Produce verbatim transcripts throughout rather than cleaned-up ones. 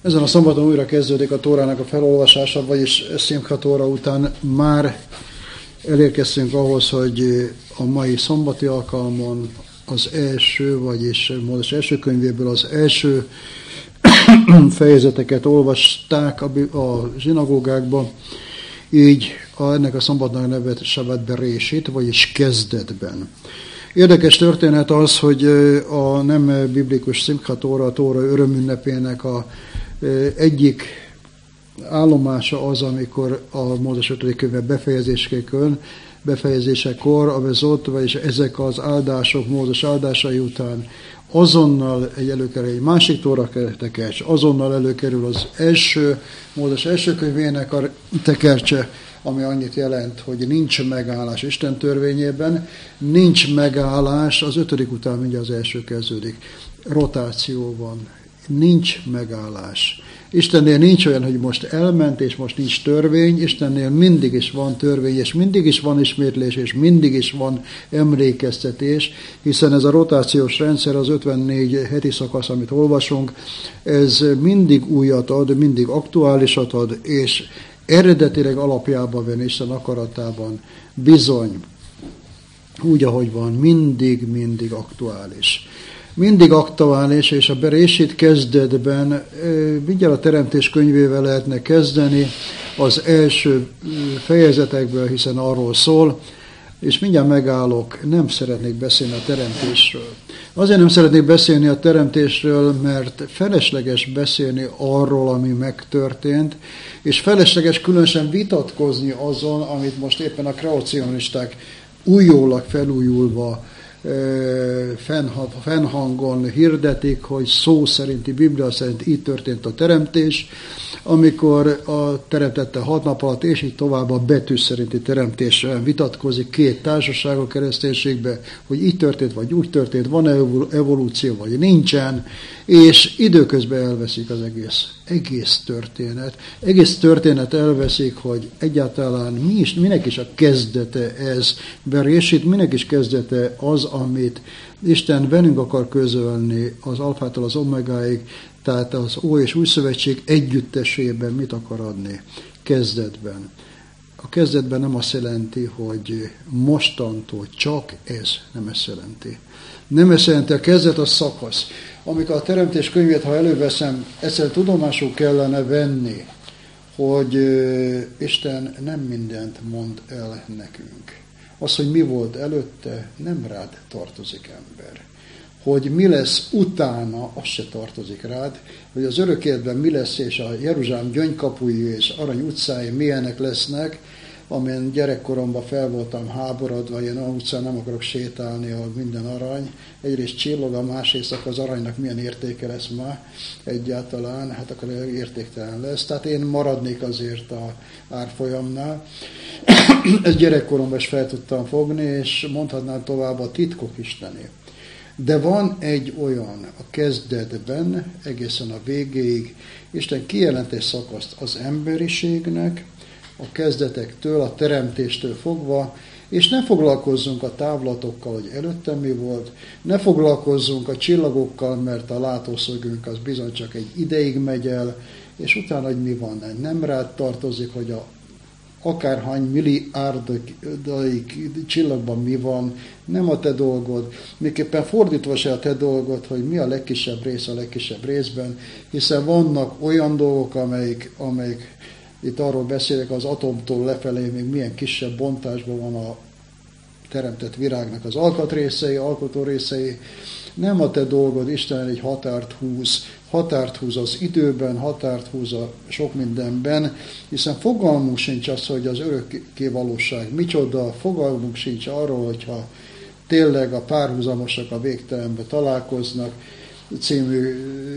Ezen a szombaton újra kezdődik a Tórának a felolvasása, vagyis Szimcha Tóra után már elérkeztünk ahhoz, hogy a mai szombati alkalmon az első, vagyis Mózes első könyvéből az első fejezeteket olvasták a zsinagógákba, így a, ennek a szombatnak nevet Sabbat Berésit, vagyis kezdetben. Érdekes történet az, hogy a nem biblikus Szimcha Tóra, a Tóra örömünnepének a egyik állomása az, amikor a Mózes ötödik könyve befejezésekor, befejezésekor a vezot, vagyis ezek az áldások, Mózes áldásai után azonnal egy előkerül egy másik Tóra tekercs, azonnal előkerül az első, Mózes első könyvének a tekercse, ami annyit jelent, hogy nincs megállás Isten törvényében, nincs megállás, az ötödik után mindjárt az első kezdődik. Rotáció van, nincs megállás. Istennél nincs olyan, hogy most elment, és most nincs törvény, Istennél mindig is van törvény, és mindig is van ismétlés, és mindig is van emlékeztetés, hiszen ez a rotációs rendszer, az ötvennégy heti szakasz, amit olvasunk, ez mindig újat ad, mindig aktuálisat ad, és eredetileg alapjában van Isten akaratában bizony, úgy, ahogy van, mindig, mindig aktuális. Mindig aktuális, és a Berésit kezdetben, mindjárt a Teremtés könyvével lehetne kezdeni az első fejezetekből, hiszen arról szól, és mindjárt megállok, nem szeretnék beszélni a teremtésről. Azért nem szeretnék beszélni a teremtésről, mert felesleges beszélni arról, ami megtörtént, és felesleges különösen vitatkozni azon, amit most éppen a kreacionisták újólag felújulva fennhangon hirdetik, hogy szó szerinti, Biblia szerint így történt a teremtés, amikor a teremtette hat nap alatt, és így tovább a betű szerinti teremtésre vitatkozik két társaság a kereszténységben, hogy így történt, vagy úgy történt, van-e evolúció, vagy nincsen, és időközben elveszik az egész, egész történet. Egész történet elveszik, hogy egyáltalán mi is, minek is a kezdete ez, Berésit, minek is kezdete az, amit Isten velünk akar közölni az alfától az omegáig, tehát az Ó és Új Szövetség együttesében mit akar adni kezdetben. A kezdetben nem azt jelenti, hogy mostantól csak ez, nem ezt jelenti. Nem ezt jelenti, a kezdet a szakasz. Amikor a Teremtés könyvét, ha előveszem, egyszer tudomásul kellene venni, hogy Isten nem mindent mond el nekünk. Az, hogy mi volt előtte, nem rád tartozik, ember. Hogy mi lesz utána, az se tartozik rád, hogy az örök életben mi lesz, és a Jeruzsálem gyöngykapui és Arany utcái milyenek lesznek, amelyen gyerekkoromban fel voltam háborodva, én olyan utcán nem akarok sétálni, ahol minden arany. Egyrészt csillog, a másrészt az aranynak milyen értéke lesz már egyáltalán, hát akkor értéktelen lesz. Tehát én maradnék azért a árfolyamnál. Ezt gyerekkoromban is fel tudtam fogni, és mondhatnám tovább a titkok istené. De van egy olyan a kezdetben, egészen a végéig, Isten kijelentés szakaszt az emberiségnek, a kezdetektől, a teremtéstől fogva, és ne foglalkozzunk a távlatokkal, hogy előtte mi volt, ne foglalkozzunk a csillagokkal, mert a látószögünk az bizony csak egy ideig megy el, és utána, hogy mi van, nem rád tartozik, hogy a akárhány milliárdaik csillagban mi van, nem a te dolgod, miképpen fordítva se a te dolgod, hogy mi a legkisebb rész a legkisebb részben, hiszen vannak olyan dolgok, amelyik, amelyik itt arról beszélek, az atomtól lefelé még milyen kisebb bontásban van a teremtett virágnak az alkatrészei, alkotó részei. Nem a te dolgod, Isten egy határt húz, határt húz az időben, határt húz a sok mindenben, hiszen fogalmunk sincs az, hogy az örökké valóság micsoda, fogalmunk sincs arról, hogyha tényleg a párhuzamosak a végtelenbe találkoznak, című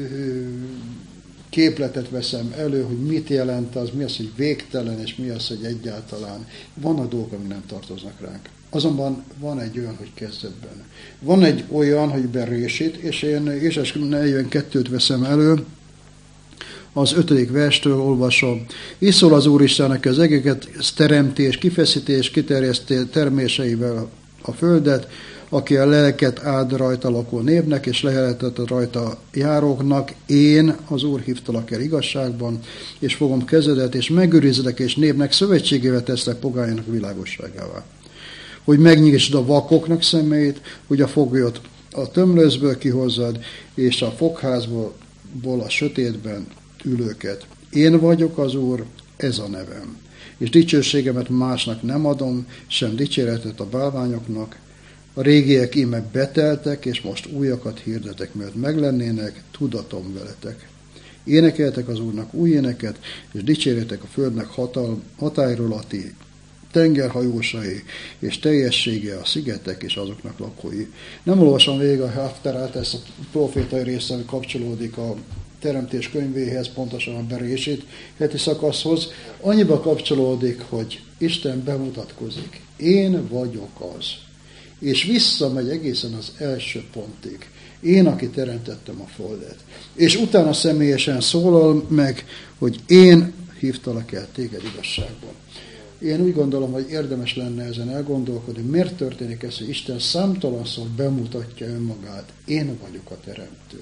képletet veszem elő, hogy mit jelent az, mi az, hogy végtelen, és mi az, hogy egyáltalán. Van a dolgok, ami nem tartoznak ránk. Azonban van egy olyan, hogy kezdetben. Van egy olyan, hogy Berésit, és én Ézsaiás negyvenkettőt veszem elő, az ötödik verstől olvasom. Így szól az Úristennek az egeket teremtés, kifeszítés, kiterjesztés terméseivel a földet, aki a lelket áld rajta lakó népnek, és leheletet rajta járóknak, én az Úr hívtalak el igazságban, és fogom kezedet, és megőrizlek, és népnek szövetségével teszlek pogányának világosságává. Hogy megnyisd a vakoknak szemeit, hogy a foglyot a tömlőzből kihozzad, és a fogházból a sötétben ülőket. Én vagyok az Úr, ez a nevem. És dicsőségemet másnak nem adom, sem dicséretet a bálványoknak. A régiek íme beteltek, és most újakat hirdetek, mert meglennének, tudatom veletek. Énekeltek az Úrnak új éneket, és dicséretek a földnek hatal, hatályról a ti tengerhajósai, és teljessége a szigetek és azoknak lakói. Nem olvasom végig a Haftarát, ezt a profétai része, ami kapcsolódik a Teremtés könyvéhez, pontosan a Berését heti szakaszhoz. Annyiba kapcsolódik, hogy Isten bemutatkozik. Én vagyok az. És visszamegy egészen az első pontig. Én, aki teremtettem a földet. És utána személyesen szólal meg, hogy én hívtalak el téged igazságban. Én úgy gondolom, hogy érdemes lenne ezen elgondolkodni, miért történik ez, hogy Isten számtalanszor bemutatja önmagát. Én vagyok a teremtő.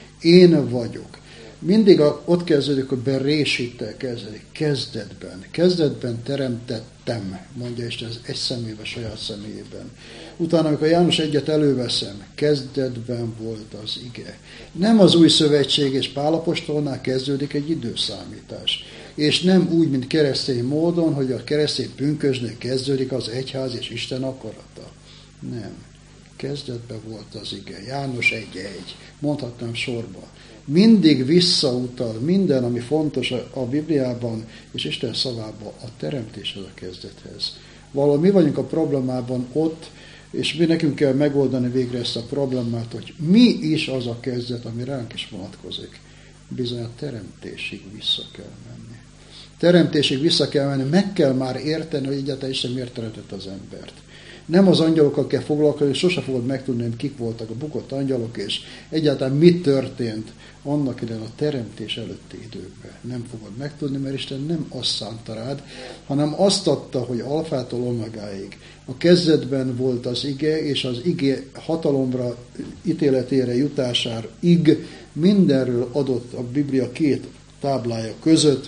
Én vagyok. Mindig a, ott kezdődik, hogy Berésittel kezdődik, kezdetben. Kezdetben teremtettem, mondja Isten, ez egy személyben, saját személyében. Utána, amikor János egyet előveszem, kezdetben volt az ige. Nem az új szövetség és Pál apostolnál kezdődik egy időszámítás. És nem úgy, mint keresztény módon, hogy a keresztény pünkösdnél kezdődik az egyház és Isten akarata. Nem. Kezdetben volt az ige. János egy egy. Mondhatnám sorba. Mindig visszautal minden, ami fontos a Bibliában és Isten szavában, a teremtéshez, a kezdethez. Valahol mi vagyunk a problémában ott, és mi nekünk kell megoldani végre ezt a problémát, hogy mi is az a kezdet, ami ránk is vonatkozik. Bizony a teremtésig vissza kell menni. Teremtésig vissza kell menni, meg kell már érteni, hogy egyáltalán Isten miért teremtett az embert. Nem az angyalokkal kell foglalkozni, sose fogod megtudni, hogy kik voltak a bukott angyalok, és egyáltalán mi történt annak idején a teremtés előtti időkben. Nem fogod megtudni, mert Isten nem azt szánta rád, hanem azt adta, hogy alfától omegáig. A kezdetben volt az ige, és az ige hatalomra, ítéletére jutására ig mindenről adott a Biblia két táblája között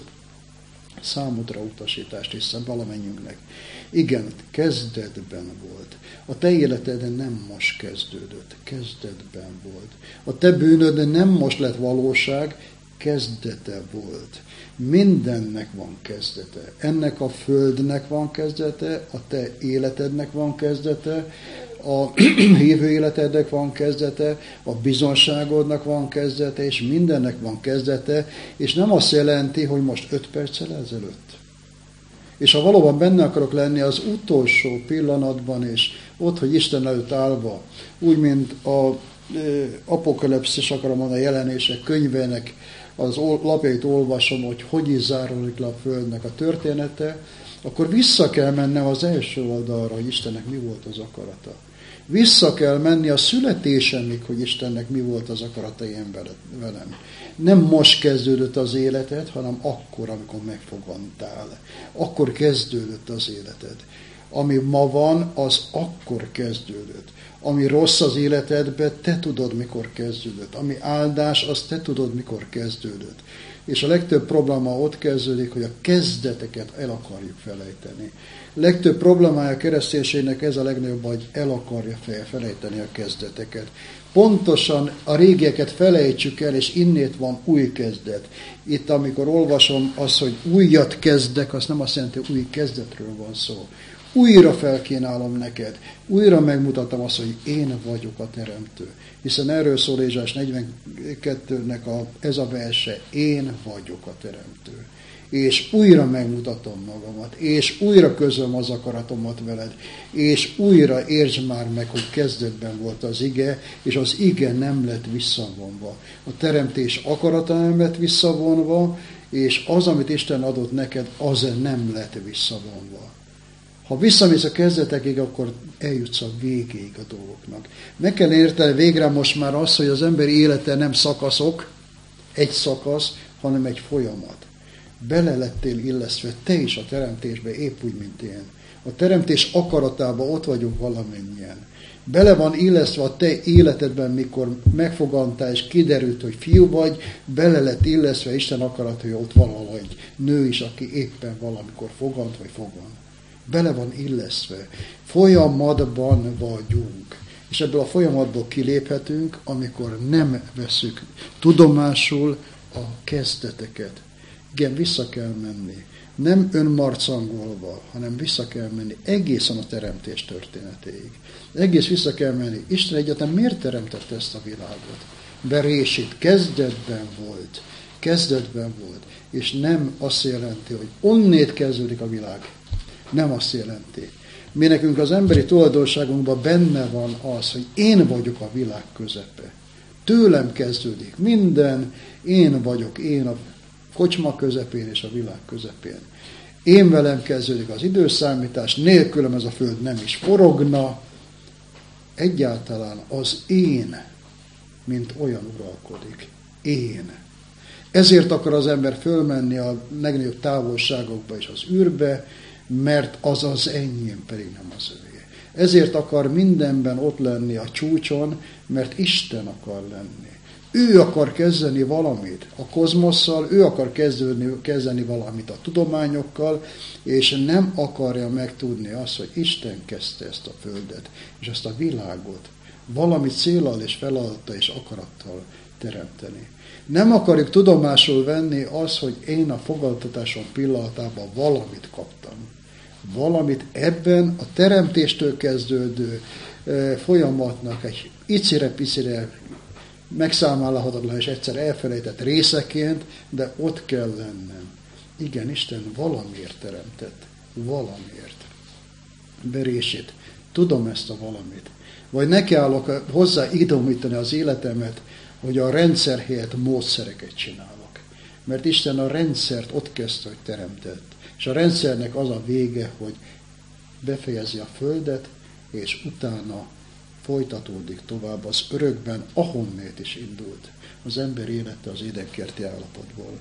számodra utasítást, hiszen valamennyiünknek. Igen, kezdetben volt. A te életed nem most kezdődött, kezdetben volt. A te bűnöd nem most lett valóság, kezdete volt. Mindennek van kezdete. Ennek a földnek van kezdete, a te életednek van kezdete, a hívő életednek van kezdete, a bizonságodnak van kezdete, és mindennek van kezdete, és nem azt jelenti, hogy most öt perccel ezelőtt. És ha valóban benne akarok lenni az utolsó pillanatban, és ott, hogy Isten előtt állva, úgy, mint a apokalipszis, akarom mondani, a jelenések könyvének az lapjait olvasom, hogy hogy is zárulik le a földnek a története, akkor vissza kell mennem az első oldalra, hogy Istennek mi volt az akarata. Vissza kell menni a születésemig, hogy Istennek mi volt az akarata én velem. Nem most kezdődött az életed, hanem akkor, amikor megfogantál. Akkor kezdődött az életed. Ami ma van, az akkor kezdődött. Ami rossz az életedben, te tudod, mikor kezdődött. Ami áldás, azt te tudod, mikor kezdődött. És a legtöbb probléma ott kezdődik, hogy a kezdeteket el akarjuk felejteni. Legtöbb problémája a kereszténységnek ez a legnagyobb, hogy el akarja felejteni a kezdeteket. Pontosan a régieket felejtsük el, és innét van új kezdet. Itt, amikor olvasom azt, hogy újat kezdek, az nem azt jelenti, hogy új kezdetről van szó. Újra felkínálom neked, újra megmutatom azt, hogy én vagyok a teremtő. Hiszen erről szól Ézsaiás negyvenkettőnek a, ez a verse, én vagyok a teremtő. És újra megmutatom magamat, és újra közöm az akaratomat veled, és újra értsd már meg, hogy kezdetben volt az ige, és az ige nem lett visszavonva. A teremtés akarata nem lett visszavonva, és az, amit Isten adott neked, az nem lett visszavonva. Ha visszamész a kezdetekig, akkor eljutsz a végéig a dolgoknak. Meg kell érteni végre most már az, hogy az ember élete nem szakaszok, egy szakasz, hanem egy folyamat. Bele lettél illesztve, te is a teremtésbe, épp úgy, mint én. A teremtés akaratában ott vagyunk valamennyien. Bele van illesztve a te életedben, mikor megfogantál, és kiderült, hogy fiú vagy, bele lett illesztve Isten akarat, hogy ott valahol egy nő is, aki éppen valamikor fogant, vagy fogan. Bele van illesztve. Folyamatban vagyunk. És ebből a folyamatból kiléphetünk, amikor nem veszük tudomásul a kezdeteket. Igen, vissza kell menni. Nem önmarcangolva, hanem vissza kell menni egészen a teremtés történetéig. Egész vissza kell menni. Isten egyáltalán miért teremtette ezt a világot? Berésít, kezdetben volt. Kezdetben volt. És nem azt jelenti, hogy onnét kezdődik a világ. Nem azt jelenti. Mi nekünk az emberi tulajdonságunkban benne van az, hogy én vagyok a világ közepe. Tőlem kezdődik minden, én vagyok, én a kocsma közepén és a világ közepén. Én velem kezdődik az időszámítás, nélkülem ez a föld nem is forogna. Egyáltalán az én, mint olyan uralkodik. Én. Ezért akar az ember fölmenni a legnagyobb távolságokba és az űrbe, mert az az enyém, pedig nem az övé. Ezért akar mindenben ott lenni a csúcson, mert Isten akar lenni. Ő akar kezdeni valamit a kozmosszal, ő akar kezdeni, kezdeni valamit a tudományokkal, és nem akarja megtudni azt, hogy Isten kezdte ezt a földet, és ezt a világot valami céllal és feladattal és akarattal teremteni. Nem akarjuk tudomásul venni azt, hogy én a fogadtatásom pillanatában valamit kaptam. Valamit ebben a teremtéstől kezdődő folyamatnak egy icire-picire megszámálhatatlan és egyszer elfelejtett részeként, de ott kell lennem. Igen, Isten valamiért teremtett. Valamiért. Berésít. Tudom ezt a valamit. Vagy nekiállok hozzá idomítani az életemet, hogy a rendszer helyett módszereket csinálok. Mert Isten a rendszert ott kezdte, hogy teremtett. És a rendszernek az a vége, hogy befejezi a földet, és utána folytatódik tovább az örökben, ahonnét is indult. Az ember élete az édenkerti állapotból.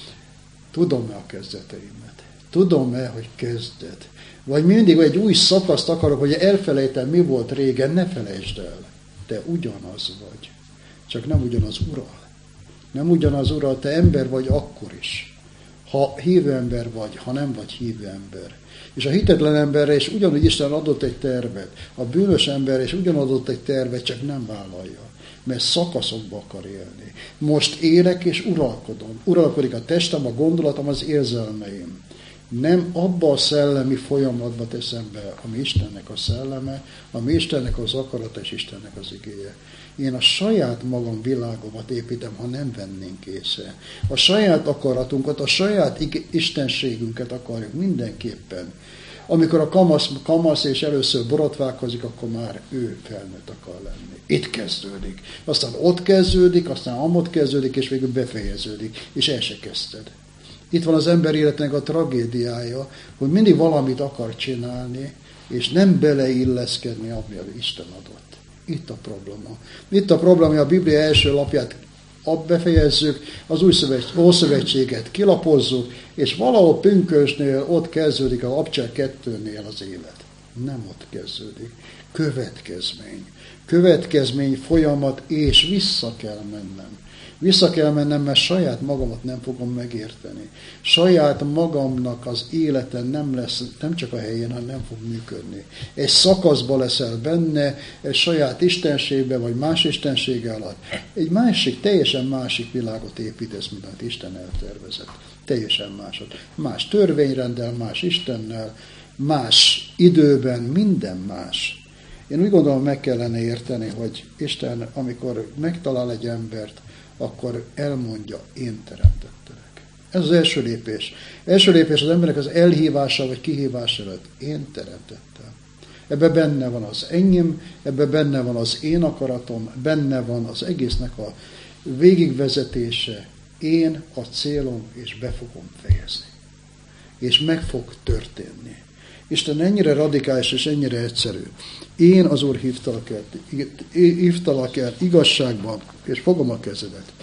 Tudom-e a kezdeteimet? Tudom-e, hogy kezdet? Vagy mindig egy új szakaszt akarok, hogy elfelejtem, mi volt régen, ne felejtsd el. Te ugyanaz vagy. Csak nem ugyanaz ural. Nem ugyanaz ural, te ember vagy akkor is. Ha hívő ember vagy, ha nem vagy hívő ember. És a hitetlen emberre is ugyanúgy Isten adott egy tervet. A bűnös emberre is ugyanadott egy tervet, csak nem vállalja. Mert szakaszokba akar élni. Most élek és uralkodom. Uralkodik a testem, a gondolatom, az érzelmeim. Nem abba a szellemi folyamatba teszem be, ami Istennek a szelleme, ami Istennek az akarata és Istennek az igéje. Én a saját magam világomat építem, ha nem vennénk észre. A saját akaratunkat, a saját istenségünket akarjuk mindenképpen. Amikor a kamasz, kamasz és először borotválkozik, akkor már ő felnőtt akar lenni. Itt kezdődik. Aztán ott kezdődik, aztán amott kezdődik, és végül befejeződik. És el se kezdted. Itt van az ember életnek a tragédiája, hogy mindig valamit akar csinálni, és nem beleilleszkedni abba, ami Isten adott. Itt a probléma. Itt a probléma, hogy a Biblia első lapját befejezzük, az új Ószövetséget kilapozzuk, és valahol pünkösnél ott kezdődik a Abcsel kettőnél az élet. Nem ott kezdődik. Következmény. Következmény, folyamat, és vissza kell mennem. Vissza kell mennem, mert saját magamat nem fogom megérteni. Saját magamnak az élete nem lesz, nem csak a helyén, hanem nem fog működni. Egy szakaszba leszel benne, egy saját istenségbe, vagy más istensége alatt. Egy másik, teljesen másik világot építesz, mint amit Isten eltervezett. Teljesen másod. Más törvényrenddel, más Istennel, más időben, minden más. Én úgy gondolom, meg kellene érteni, hogy Isten, amikor megtalál egy embert, akkor elmondja, én teremtettelek. Ez az első lépés. Első lépés az embernek az elhívása vagy kihívása előtt. Én teremtettem. Ebbe benne van az enyém, ebbe benne van az én akaratom, benne van az egésznek a végigvezetése. Én a célom, és be fogom fejezni. És meg fog történni. Isten ennyire radikális és ennyire egyszerű. Én az Úr hívtalak el, hívtalak el igazságban, és fogom a kezedet.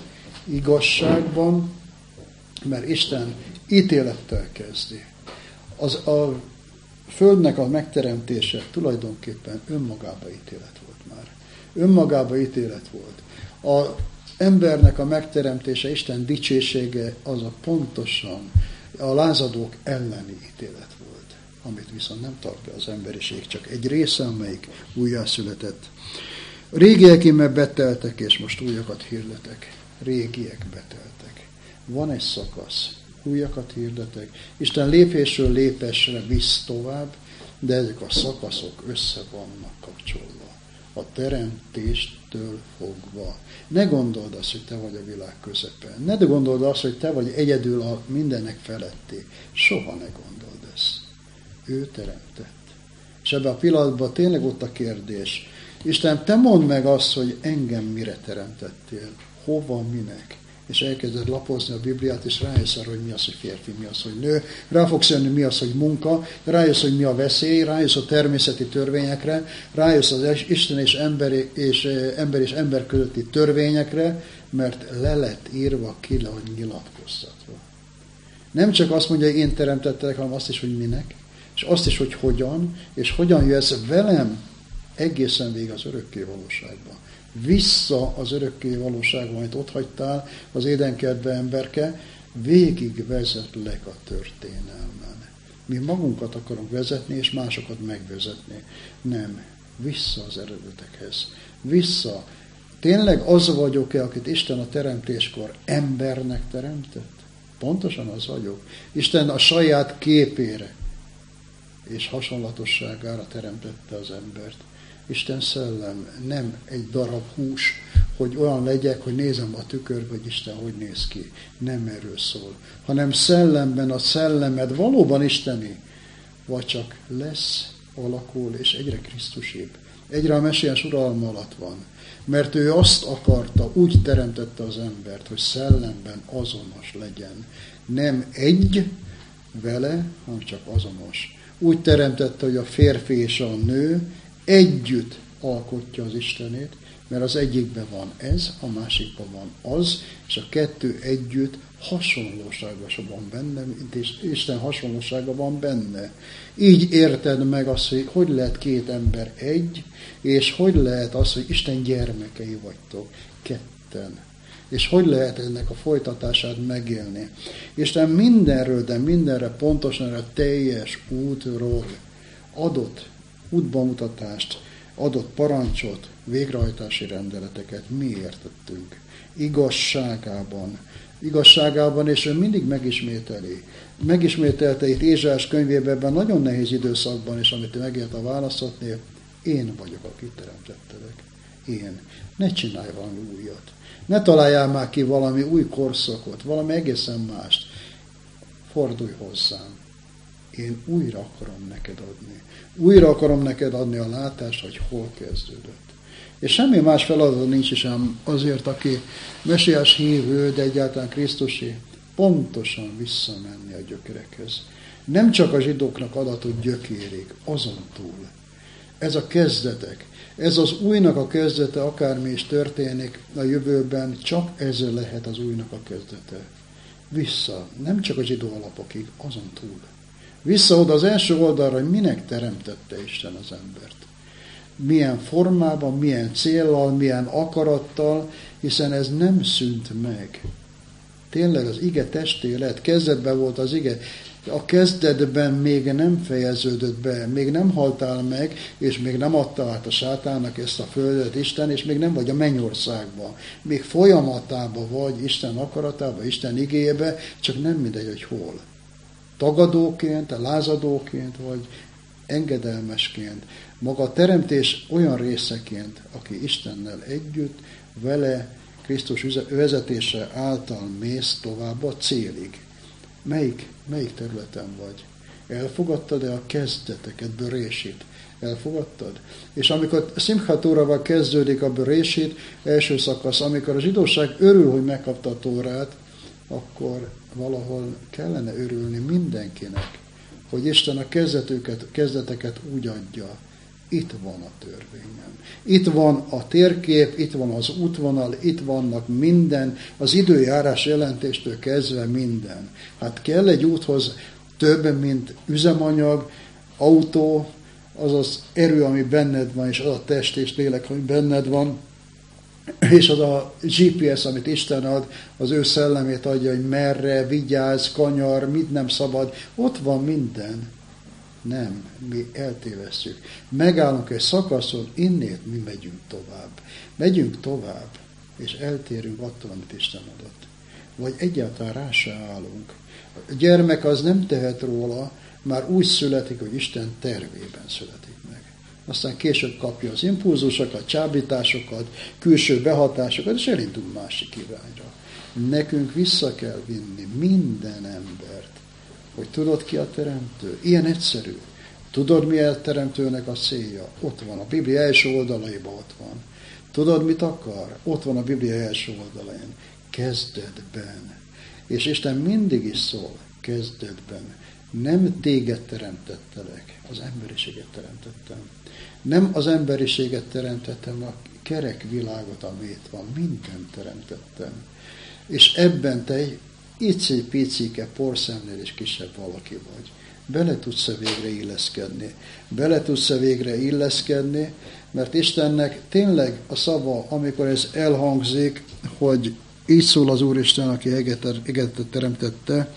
Igazságban, mert Isten ítélettel kezdi. Az a Földnek a megteremtése tulajdonképpen önmagába ítélet volt már. Önmagába ítélet volt. Az embernek a megteremtése, Isten dicsősége az a pontosan a lázadók elleni ítélet volt, amit viszont nem tart be az emberiség, csak egy része, amelyik újjászületett. Régiek íme beteltek, és most újakat hirdetek. Régiek beteltek. Van egy szakasz, újakat hirdetek. Isten lépésről lépésre visz tovább, de ezek a szakaszok össze vannak kapcsolva. A teremtéstől fogva. Ne gondold azt, hogy te vagy a világ közepen. Ne gondold azt, hogy te vagy egyedül a mindenek feletti. Soha ne gondold ezt. Ő teremtett. És ebben a pillanatban tényleg ott a kérdés. Isten, te mondd meg azt, hogy engem mire teremtettél. Hova, minek. És elkezded lapozni a Bibliát, és rájössz arra, hogy mi az, hogy férfi, mi az, hogy nő. Rá fogsz jönni, mi az, hogy munka, rájössz, hogy mi a veszély, rájössz a természeti törvényekre, rájössz az Isten és ember és ember, és ember közötti törvényekre, mert le lett írva, ki le, hogy nyilatkoztatva. Nem csak azt mondja, hogy én teremtettelek, hanem azt is, hogy minek, és azt is, hogy hogyan, és hogyan jössz velem egészen végig az örökké valóságba. Vissza az örökké valóságba, amit ott hagytál az édenkertbe, emberke, végig vezetlek a történelmen. Mi magunkat akarunk vezetni, és másokat megvezetni. Nem. Vissza az eredetekhez. Vissza. Tényleg az vagyok-e, akit Isten a teremtéskor embernek teremtett? Pontosan az vagyok. Isten a saját képére és hasonlatosságára teremtette az embert. Isten szellem, nem egy darab hús, hogy olyan legyek, hogy nézem a tükörbe, hogy Isten hogy néz ki. Nem erről szól. Hanem szellemben a szellemed valóban isteni, vagy csak lesz, alakul, és egyre Krisztusibb. Egyre a messiás uralma alatt van. Mert ő azt akarta, úgy teremtette az embert, hogy szellemben azonos legyen. Nem egy vele, hanem csak azonos. Úgy teremtette, hogy a férfi és a nő együtt alkotja az Istenét, mert az egyikben van ez, a másikban van az, és a kettő együtt hasonlóságban van benne, mint Isten hasonlósága van benne. Így érted meg azt, hogy hogy lehet két ember egy, és hogy lehet az, hogy Isten gyermekei vagytok ketten. És hogy lehet ennek a folytatását megélni. Isten mindenről, de mindenre pontosan a teljes útról adott útbamutatást, adott parancsot, végrehajtási rendeleteket mi értettünk. Igazságában. Igazságában, és ő mindig megismételi. Megismételte itt Ézsaiás könyvében, ebben nagyon nehéz időszakban, és amit megélt a választatnél, én vagyok, aki teremtettelek. Én. Ne csinálj valami újat. Ne találjál már ki valami új korszakot, valami egészen mást. Fordulj hozzám. Én újra akarom neked adni. Újra akarom neked adni a látást, hogy hol kezdődött. És semmi más feladat nincs is ám azért, aki mesiás hívő, de egyáltalán Krisztusi, pontosan visszamenni a gyökerekhez. Nem csak a zsidóknak adatott gyökérig, azon túl. Ez a kezdetek, ez az újnak a kezdete, akármi is történik a jövőben, csak ez lehet az újnak a kezdete. Vissza, nem csak a zsidó alapokig, azon túl. Vissza oda az első oldalra, hogy minek teremtette Isten az embert. Milyen formában, milyen céllal, milyen akarattal, hiszen ez nem szűnt meg. Tényleg az ige testé lett, kezdetben volt az ige, a kezdetben még nem fejeződött be, még nem haltál meg, és még nem adta át a sátának ezt a földet Isten, és még nem vagy a mennyországban. Még folyamatában vagy Isten akaratában, Isten igéjében, csak nem mindegy, hogy hol. Tagadóként, lázadóként, vagy engedelmesként. Maga a teremtés olyan részeként, aki Istennel együtt, vele Krisztus vezetése által mész tovább a célig. Melyik, melyik területen vagy? Elfogadtad-e a kezdeteket, Berésit? Elfogadtad? És amikor Szimchát Tórával kezdődik a Berésit, első szakasz, amikor a zsidóság örül, hogy megkapta a Tórát, akkor valahol kellene örülni mindenkinek, hogy Isten a kezdetüket, kezdeteket úgy adja. Itt van a törvényem. Itt van a térkép, itt van az útvonal, itt vannak minden, az időjárás jelentéstől kezdve minden. Hát kell egy úthoz több, mint üzemanyag, autó, az az erő, ami benned van, és az a test és lélek, ami benned van, és az a gé pé es, amit Isten ad, az ő szellemét adja, hogy merre, vigyázz, kanyar, mit nem szabad, ott van minden. Nem, mi eltévesztjük. Megállunk egy szakaszon, innét mi megyünk tovább. Megyünk tovább, és eltérünk attól, amit Isten adott. Vagy egyáltalán rá se állunk. A gyermek az nem tehet róla, már úgy születik, hogy Isten tervében születik meg. Aztán később kapja az impulzusokat, csábításokat, külső behatásokat, és elindul másik irányra. Nekünk vissza kell vinni minden embert, hogy tudod ki a teremtő. Ilyen egyszerű. Tudod, mi a teremtőnek a célja? Ott van, a Biblia első oldalaiban ott van. Tudod, mit akar? Ott van a Biblia első oldalain. Kezdetben. És Isten mindig is szól, kezdetben. Nem téged teremtettelek, az emberiséget teremtettem. Nem az emberiséget teremtettem, a kerek világot, ami itt van, mindent teremtettem. És ebben te egy icipicike porszemnél is kisebb valaki vagy. Bele tudsz-e végre illeszkedni? Bele tudsz-e végre illeszkedni, mert Istennek tényleg a szava, amikor ez elhangzik, hogy így szól az Úristen, aki egetet teremtette,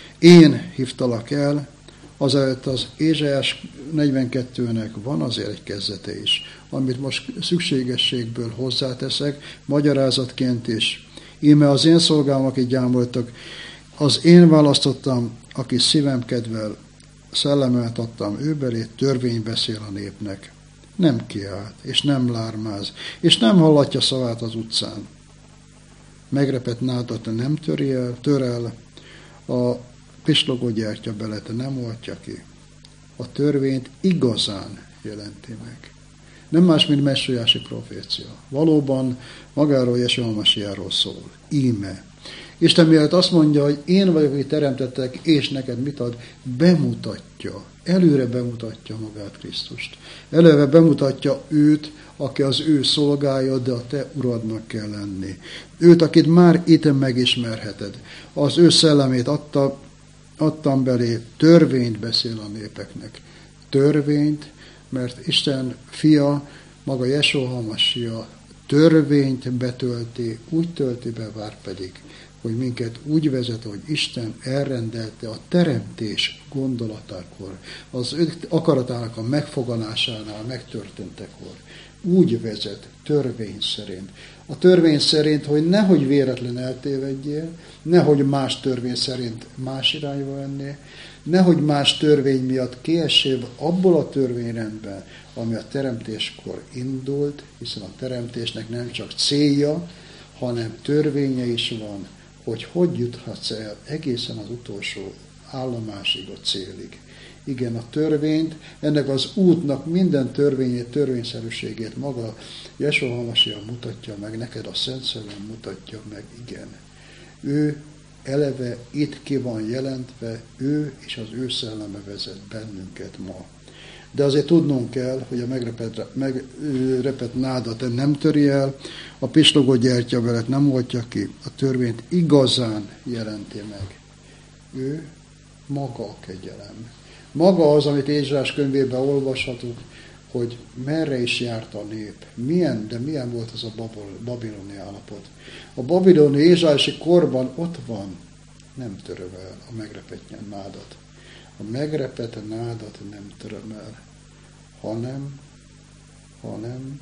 én hívtalak el, azért az Ézsaiás negyvenkettőnek van azért egy kezdete is, amit most szükségességből hozzáteszek, magyarázatként is. Íme az én szolgám, akit gyámoltak, az én választottam, aki szívem kedvel, szellemet adtam ő belé, törvény beszél a népnek. Nem kiált, és nem lármáz, és nem hallatja szavát az utcán. Megrepett nádat nem töri el, tör el, a pislogó gyertya belete nem oltja ki. A törvényt igazán jelenti meg. Nem más, mint messiási profécia. Valóban magáról Jesúa Hamasiáról szól. Íme. Isten mielőtt azt mondja, hogy én vagyok, aki teremtettek, és neked mit ad, bemutatja, előre bemutatja magát Krisztust. Előre bemutatja őt, aki az ő szolgája, de a te uradnak kell lenni. Őt, akit már itt megismerheted. Az ő szellemét adta, adtam belé, törvényt beszél a népeknek. Törvényt, mert Isten fia, maga Jesúa Hamasia törvényt betölti, úgy tölti be, vár pedig, hogy minket úgy vezet, hogy Isten elrendelte a teremtés gondolatákor, az ő akaratának a megfoganásánál, megtörténtekor. Úgy vezet, törvény szerint. A törvény szerint, hogy nehogy véletlen eltévedjél, nehogy más törvény szerint más irányba mennél, nehogy más törvény miatt kiessél abból a törvényrendben, ami a teremtéskor indult, hiszen a teremtésnek nem csak célja, hanem törvénye is van, hogy hogy juthatsz el egészen az utolsó állomásig, a célig. Igen, a törvényt, ennek az útnak minden törvényét, törvényszerűségét maga Jesúa Hamasia mutatja meg, neked a Szent Szellem mutatja meg, igen. Ő eleve itt ki van jelentve, ő és az ő szelleme vezet bennünket ma. De azért tudnunk kell, hogy a megrepett, megrepett nádat nem töri el, a pislogó gyertya velet nem oltja ki, a törvényt igazán jelenti meg. Ő maga a kegyelem. Maga az, amit Ézsaiás könyvében olvashatunk, hogy merre is járt a nép. Milyen, de milyen volt az a babiloni állapot. A babiloni ézsaiási korban ott van, nem töröm el a megrepett nádat. A megrepett nádat nem töröm el, hanem, hanem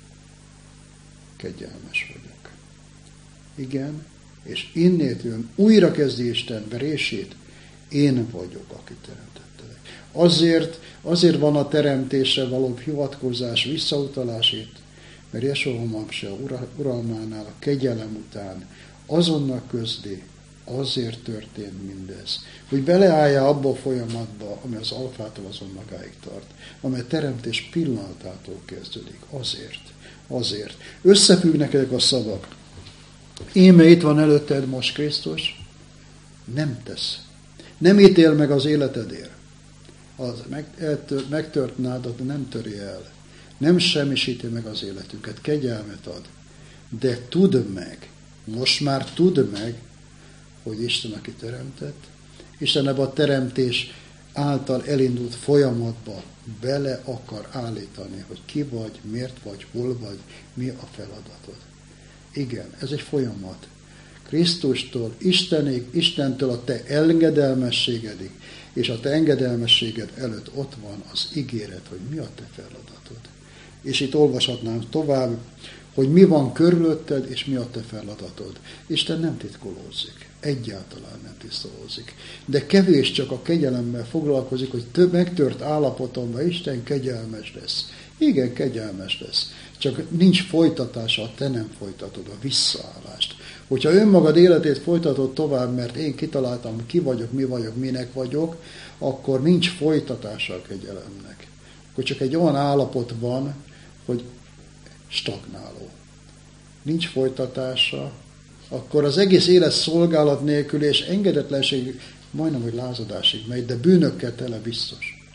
kegyelmes vagyok. Igen, és innétől újra kezdi Isten verését, én vagyok, aki teremtettelek. Azért, azért van a teremtésre való hivatkozás, visszautalás itt, mert Jesúa Hamasia uralmánál a kegyelem után azonnal közdi, azért történt mindez, hogy beleállja abba a folyamatba, ami az alfától az omegáig tart, amely a teremtés pillanatától kezdődik. Azért, azért. Összefüggnek ezek a szavak. Íme itt van előtted most Krisztus, nem tesz. Nem ítél meg az életedért. Az megtört nádat nem töri el. Nem semmisíti meg az életünket. Kegyelmet ad. De tudd meg, most már tudd meg, hogy Isten, aki teremtett, Isten ebben a teremtés által elindult folyamatba bele akar állítani, hogy ki vagy, miért vagy, hol vagy, mi a feladatod. Igen, ez egy folyamat. Krisztustól, Istenig, Istentől a te engedelmességedig, és a te engedelmességed előtt ott van az ígéret, hogy mi a te feladatod. És itt olvashatnám tovább, hogy mi van körülötted, és mi a te feladatod. Isten nem titkolózik. Egyáltalán nem titkolózik. De kevés csak a kegyelemmel foglalkozik, hogy több megtört állapotomban Isten kegyelmes lesz. Igen, kegyelmes lesz. Csak nincs folytatása, te nem folytatod a visszaállást. Hogyha önmagad életét folytatod tovább, mert én kitaláltam, ki vagyok, mi vagyok, minek vagyok, akkor nincs folytatása a kegyelemnek. Akkor csak egy olyan állapot van, hogy stagnáló. Nincs folytatása, akkor az egész élet szolgálat nélkül és engedetlenség majdnem, hogy lázadásig megy, de bűnökkel tele biztos.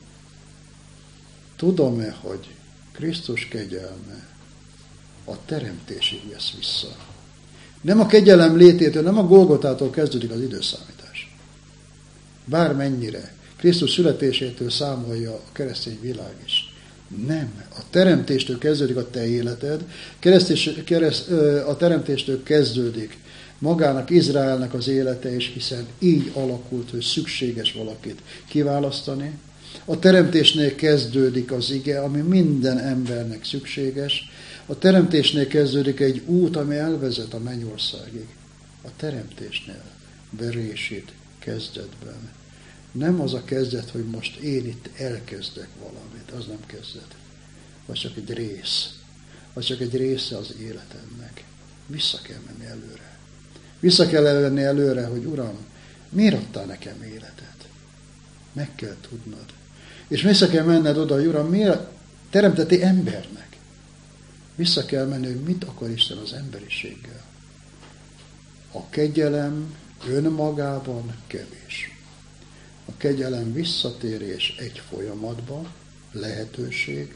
Tudom-e, hogy Krisztus kegyelme a teremtésig vesz vissza? Nem a kegyelem lététől, nem a Golgotától kezdődik az időszámítás. Bármennyire Krisztus születésétől számolja a keresztény világ is. Nem. A teremtéstől kezdődik a te életed, keresztés, kereszt, a teremtéstől kezdődik magának, Izraelnek az élete, és hiszen így alakult, hogy szükséges valakit kiválasztani. A teremtésnél kezdődik az ige, ami minden embernek szükséges. A teremtésnél kezdődik egy út, ami elvezet a mennyországig. A teremtésnél, berésít kezdetben. Nem az a kezdet, hogy most én itt elkezdek valamit, az nem kezdet. Az csak egy rész. Az csak egy része az életemnek. Vissza kell menni előre. Vissza kell menni előre, hogy Uram, miért adtál nekem életet? Meg kell tudnod. És vissza kell menned oda, hogy Uram, miért teremteti embernek? Vissza kell menni, hogy mit akar Isten az emberiséggel. A kegyelem önmagában kevés. A kegyelem visszatérés egy folyamatba, lehetőség,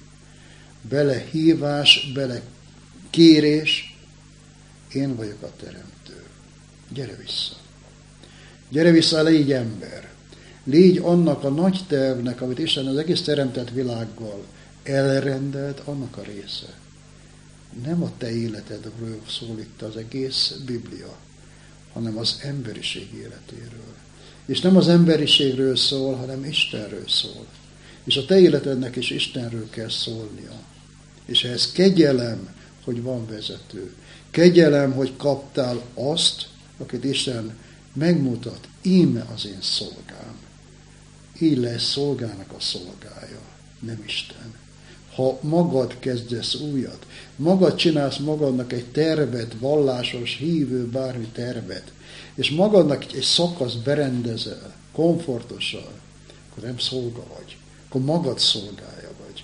belehívás, belekérés. Én vagyok a teremtő. Gyere vissza. Gyere vissza, légy ember. Légy annak a nagy tervnek, amit Isten az egész teremtett világgal elrendelt, annak a része. Nem a te életedről szól itt az egész Biblia, hanem az emberiség életéről. És nem az emberiségről szól, hanem Istenről szól. És a te életednek is Istenről kell szólnia. És ehhez kegyelem, hogy van vezető. Kegyelem, hogy kaptál azt, akit Isten megmutat. Íme az én szolgám. Így lesz szolgának a szolgája, nem Isten. Ha magad kezdesz újat, magad csinálsz magadnak egy tervet, vallásos, hívő, bármi tervet, és magadnak egy szakasz berendezel, komfortosan, akkor nem szolga vagy, akkor magad szolgája vagy.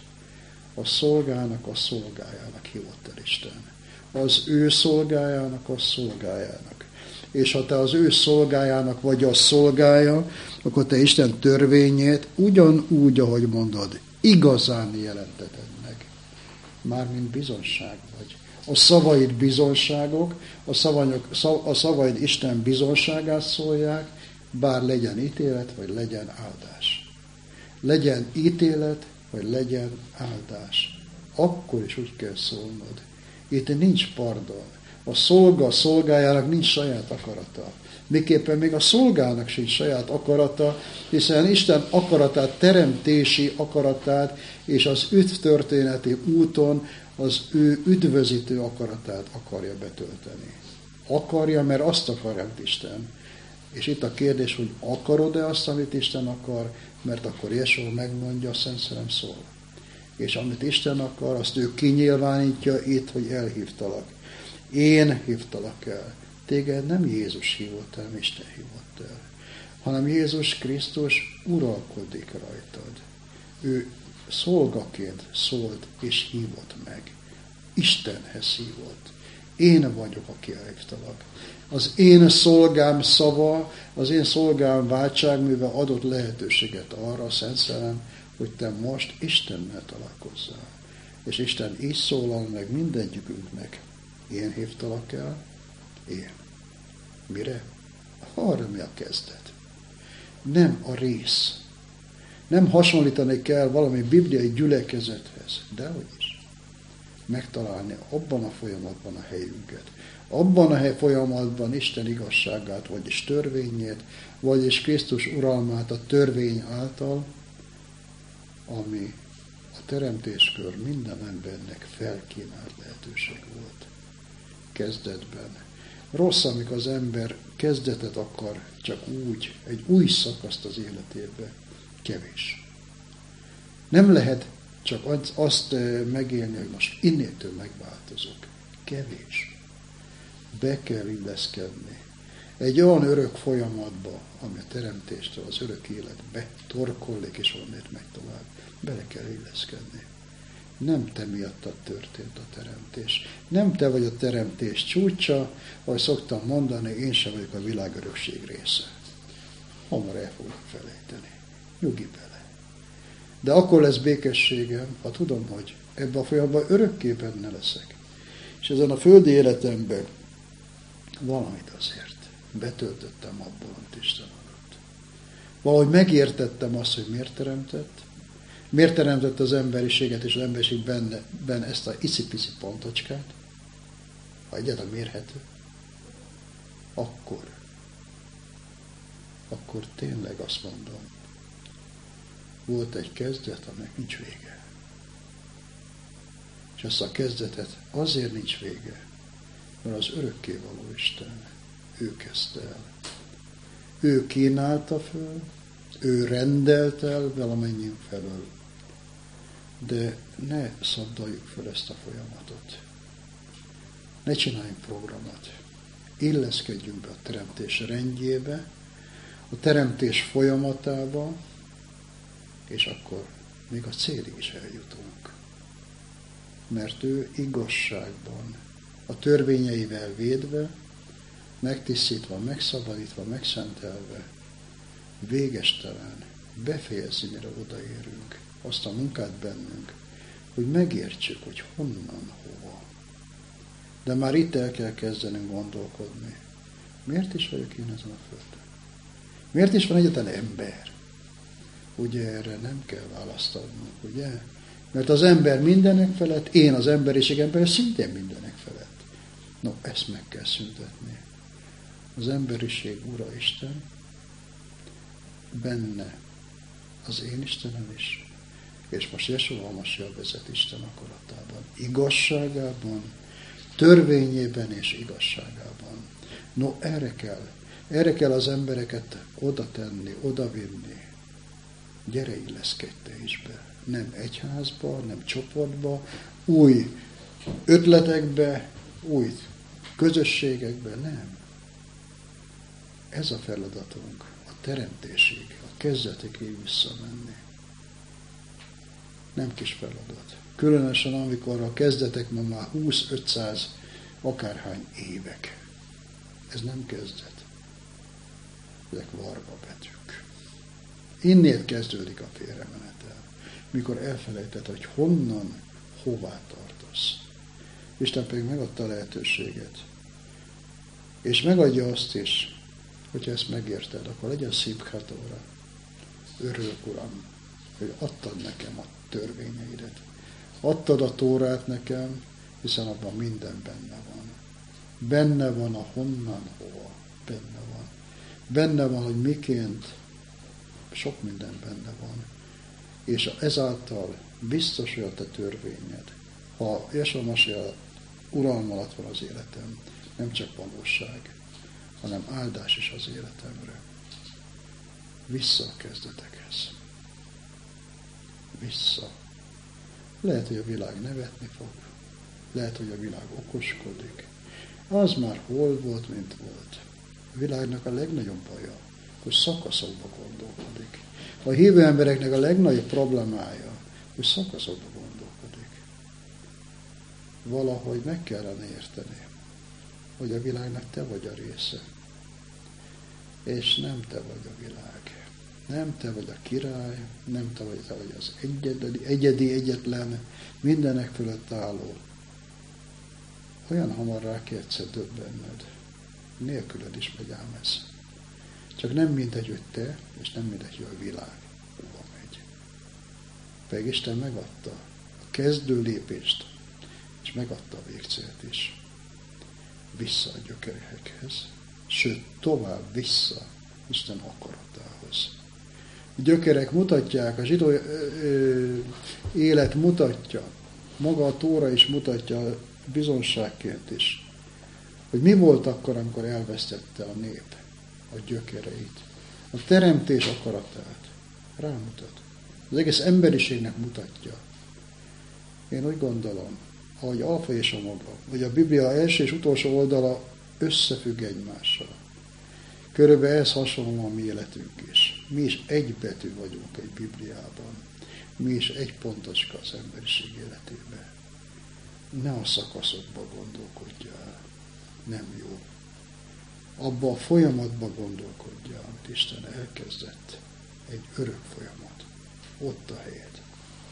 A szolgának a szolgájának hívott el Isten. Az ő szolgájának a szolgájának. És ha te az ő szolgájának vagy a szolgája, akkor te Isten törvényét ugyanúgy, ahogy mondod, igazán jelenteted meg. Mármint bizonság vagy. A szavaid bizonságok, a, szavanyok, a szavaid Isten bizonságát szólják, bár legyen ítélet, vagy legyen áldás. Legyen ítélet, vagy legyen áldás. Akkor is úgy kell szólnod. Itt nincs pardon. A szolga szolgájának nincs saját akarata. Miképpen még a szolgának sincs saját akarata, hiszen Isten akaratát, teremtési akaratát és az üdvtörténeti úton az ő üdvözítő akaratát akarja betölteni. Akarja, mert azt akarja, amit Isten. És itt a kérdés, hogy akarod-e azt, amit Isten akar, mert akkor Jesús megmondja, a Szent Szellem szól. És amit Isten akar, azt ő kinyilvánítja itt, hogy elhívtalak. Én hívtalak el. Téged nem Jézus hívott el, Isten hívott el, hanem Jézus Krisztus uralkodik rajtad. Ő szolgaként szólt és hívott meg. Istenhez hívott. Én vagyok, aki elhívtalak. Az én szolgám szava, az én szolgám váltságműve adott lehetőséget arra, a Szent Szellem, hogy te most Istennel találkozzál. És Isten így szólal meg mindegyikünknek. Én hívtalak el, én. Mire? Arra, mi a kezdet. Nem a rész, Nem hasonlítani kell valami bibliai gyülekezethez, dehogy is. Megtalálni abban a folyamatban a helyünket. Abban a hely folyamatban Isten igazságát, vagyis törvényét, vagyis Krisztus uralmát a törvény által, ami a teremtéskor minden embernek felkínált lehetőség volt. Kezdetben. Rossz, amikor az ember kezdetet akar csak úgy, egy új szakaszt az életébe. Kevés. Nem lehet csak azt megélni, hogy most innétől megváltozok. Kevés. Be kell illeszkedni. Egy olyan örök folyamatba, ami a teremtéstől az örök életbe torkollik, és onnét megy tovább. Bele kell illeszkedni. Nem te miattad történt a teremtés. Nem te vagy a teremtés csúcsa, ahogy szoktam mondani, én sem vagyok a világörökség része. Hamar el fogok felejteni. Nyugi bele. De akkor lesz békességem, ha tudom, hogy ebben a folyamatban örökké benne leszek. És ezen a földi életemben valamit azért betöltöttem abból, amit Isten adott. Valahogy megértettem azt, hogy miért teremtett, miért teremtett az emberiséget és az emberiségben ezt a icipici pontocskát, ha egyáltalán mérhető, akkor, akkor tényleg azt mondom, volt egy kezdet, aminek nincs vége. És azt a kezdetet azért nincs vége, mert az örökkévaló Isten, ő kezdte el. Ő kínálta föl, ő rendelt el valamennyiünk felől. De ne szabdaljuk fel ezt a folyamatot. Ne csináljunk programot. Illeszkedjünk be a teremtés rendjébe, a teremtés folyamatába, és akkor még a célig is eljutunk. Mert ő igazságban, a törvényeivel védve, megtisztítva, megszabadítva, megszentelve, végestelen, befejezni, mire odaérünk azt a munkát bennünk, hogy megértsük, hogy honnan, hova. De már itt el kell kezdenünk gondolkodni. Miért is vagyok én ezen a földön? Miért is van egyetlen ember? Ugye erre nem kell választ adnunk, ugye? Mert az ember mindenek felett, én az emberiség ember szintén mindenek felett. No, ezt meg kell szüntetni. Az emberiség Ura Isten, benne az én Istenem is, és most Jesúa Hamasiach vezet Isten akaratában, igazságában, törvényében és igazságában. No, erre kell. Erre kell az embereket oda tenni, oda vinni. Gyere, illeszkedj te is be. Nem egyházba, nem csoportba, új ötletekbe, új közösségekbe, nem. Ez a feladatunk, a teremtésig, a kezdetekig visszamenni. Nem kis feladat. Különösen, amikor a kezdetek ma már húsz-ötszáz akárhány évek. Ez nem kezdet. Ezek varga betűk. Innét kezdődik a félremenetel. Mikor elfelejtett, hogy honnan, hová tartasz. Isten pedig megadta a lehetőséget. És megadja azt is, hogyha ezt megérted, akkor legyen szívhatóra. Örülök, Uram, hogy adtad nekem a törvényeidet. Adtad a Tórát nekem, hiszen abban minden benne van. Benne van a honnan, hova. Benne van. Benne van, hogy miként, sok minden benne van. És ezáltal biztos, hogy a te törvényed. Ha Jesúa Hamasiach uralma alatt van az életem, nem csak valóság, hanem áldás is az életemre. Vissza a kezdetekhez. Vissza. Lehet, hogy a világ nevetni fog. Lehet, hogy a világ okoskodik. Az már hol volt, mint volt. A világnak a legnagyobb baja, hogy szakaszokba gondolkodik. A hívő embereknek a legnagyobb problémája, hogy szakaszokba gondolkodik. Valahogy meg kellene érteni, hogy a világnak te vagy a része. És nem te vagy a világ. Nem te vagy a király, nem te vagy, te vagy az egyedi, egyedi, egyetlen, mindenek fölött álló. Olyan hamar rá kell egyszer döbbenned. Nélküled is megy ám ez. Csak nem mindegy, hogy te, és nem mindegy, hogy a világ hova megy. Pedig Isten megadta a kezdő lépést, és megadta a végcélt is. Vissza a gyökerekhez, sőt, tovább vissza Isten akaratához. A gyökerek mutatják, a zsidó élet mutatja, maga a Tóra is mutatja bizonságként is, hogy mi volt akkor, amikor elvesztette a nép a gyökereit. A teremtés akaratát rámutat. Az egész emberiségnek mutatja. Én úgy gondolom, ahogy alfa és omega, vagy a Biblia első és utolsó oldala összefügg egymással. Körülbelül ehhez hasonlóan a mi életünk is. Mi is egy betű vagyunk egy Bibliában. Mi is egy pontocska az emberiség életében. Ne a szakaszokba gondolkodjál. Nem jó. Abba a folyamatba gondolkodjál, amit Isten elkezdett. Egy örök folyamat. Ott a helyed.